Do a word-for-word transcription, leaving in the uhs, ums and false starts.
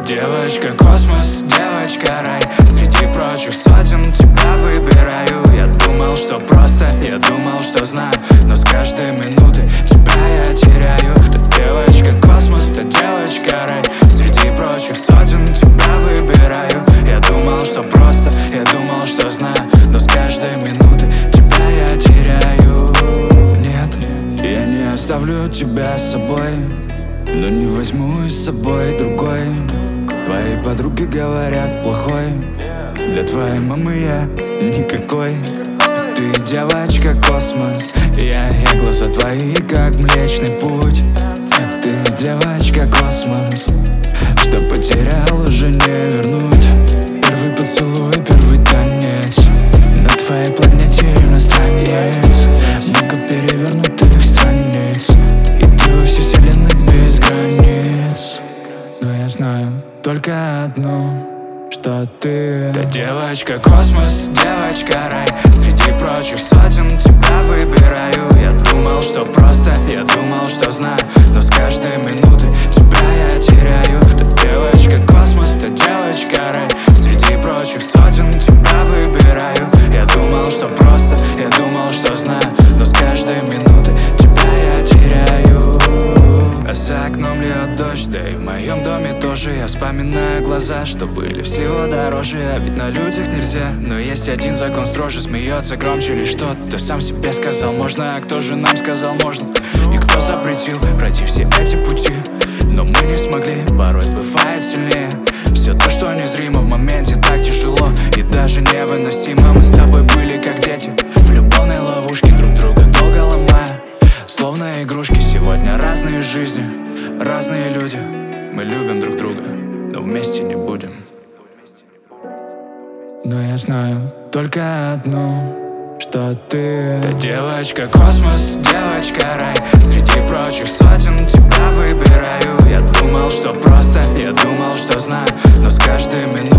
девочка космос, девочка рай. Среди прочих сотен тебя выбираю. Я думал, что просто, я думал, что знаю, но с каждой минуты тебя я теряю. Ты девочка космос, ты девочка рай. Среди прочих сотен тебя выбираю. Я думал, что просто, я думал, что знаю, но с каждой минуты тебя я теряю. Нет, я не оставлю тебя с собой, но не возьму с собой другой. Твои подруги говорят плохой, для твоей мамы я никакой. Ты девочка космос, я и глаза твои как Млечный Путь. Ты девочка космос, что потерял, уже не вернуть. Первый поцелуй, первый танец, на твоей планете иностранец. Много перевернутых страниц, и ты во всей вселенной без границ. Но я знаю только одно, что ты Ты девочка космос, девочка рай. Среди прочих сотен тебя выбираю. Я думал, что просто, я думал, что знаю, но с каждой минуты тебя я теряю. Ты девочка космос, ты девочка рай. Среди прочих сотен тебя выбираю. Я думал, что просто, я думал, что знаю, но с каждой минуты тебя я теряю. А за окном льет дождь, да и в моем доме тоже. Я вспоминаю глаза, что были всего дороже. А ведь на людях нельзя, но есть один закон строже. Смеется громче лишь тот, кто сам себе сказал можно. А кто же нам сказал можно? И кто запретил пройти все эти пути? Но мы не смогли, порой бывает сильнее. Все то, что незримо в моменте, так тяжело и даже невыносимо. Мы с тобой были как дети в любовной ловушке, друг друга долго ломая, словно игрушки. Сегодня разные жизни, разные люди. Мы любим друг друга, но вместе не будем. Но я знаю только одно, что ты Ты девочка космос, девочка рай. Среди прочих сотен тебя выбираю. Я думал, что просто, я думал, что знаю, но с каждой минутой